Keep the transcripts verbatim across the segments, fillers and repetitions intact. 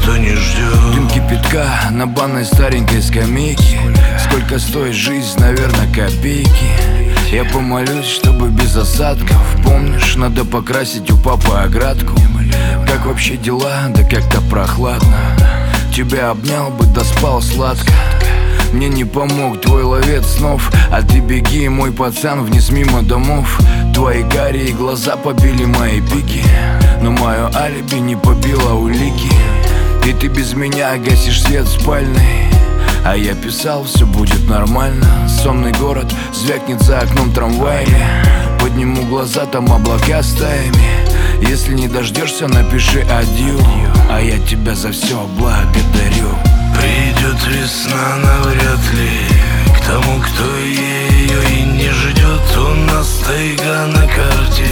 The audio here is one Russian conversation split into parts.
никто не ждет. Дым кипятка на банной старенькой скамейке. Сколько стоит жизнь, наверное, копейки. Я помолюсь, чтобы без осадков. Помнишь, надо покрасить у папы оградку. Как вообще дела? Да как-то прохладно. Тебя обнял бы, да спал сладко. Мне не помог твой ловец снов. А ты беги, мой пацан, вниз мимо домов. Твои карие глаза побили мои пики, но мое алиби не побило улики. И ты без меня гасишь свет в спальной. А я писал, все будет нормально. Сонный город звякнет за окном трамваями. Подниму глаза, там облака стаями. Если не дождешься, напиши адью. А я тебя за все благодарю. Придет весна навряд ли к тому, кто ее и не ждет. У нас тайга на карте,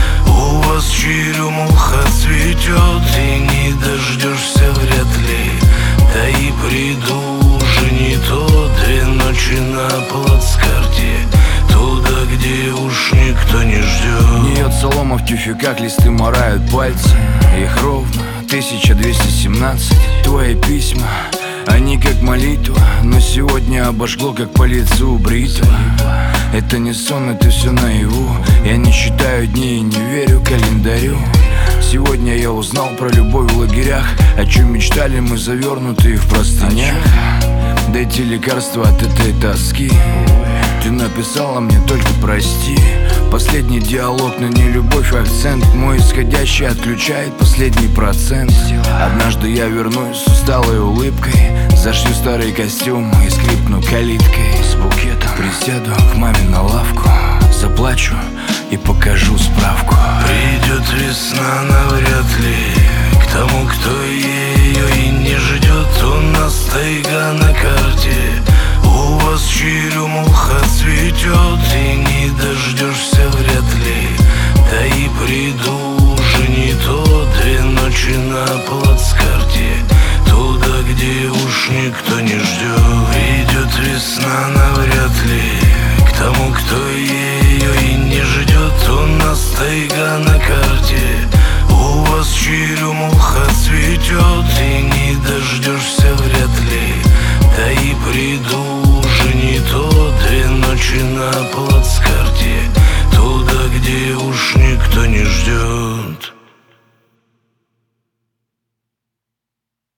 у вас черемуха цветет. И не дождешься вряд ли, да и приду уже не то. Две ночи на плацкарте, туда, где уж никто не ждет. Гниет солома в тюфяках, листы морают пальцы. Их ровно тысяча двести семнадцать. Твои письма, они как молитва, но сегодня обожгло, как по лицу бритва. Это не сон, это все наяву. Я не считаю дни и не верю календарю. Сегодня я узнал про любовь в лагерях, о чем мечтали мы, завернутые в простынях. Дайте лекарства от этой тоски. Ты написала мне только прости. Последний диалог, но не любовь, акцент мой исходящий отключает последний процент. Однажды я вернусь с усталой улыбкой, зашью старый костюм и скрипну калиткой. С букетом присяду к маме на лавку, заплачу и покажу справку. Придет весна навряд ли к тому, кто ее и не ждет. У нас тайга на карте, у вас черемуха